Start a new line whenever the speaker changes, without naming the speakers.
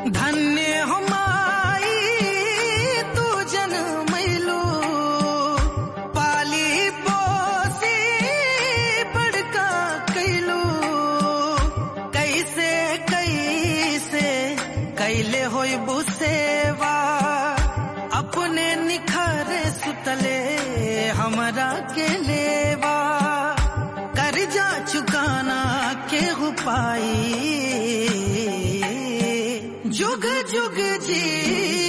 धन्य हमाई तू जन्मैलू पाली पोसी बड़का कैलू कैसे कैसे कैले होई बुसेवा अपने निखरे सुतले हमरा के लेवा कर्जा चुकाना के उपाय जुग जुग जी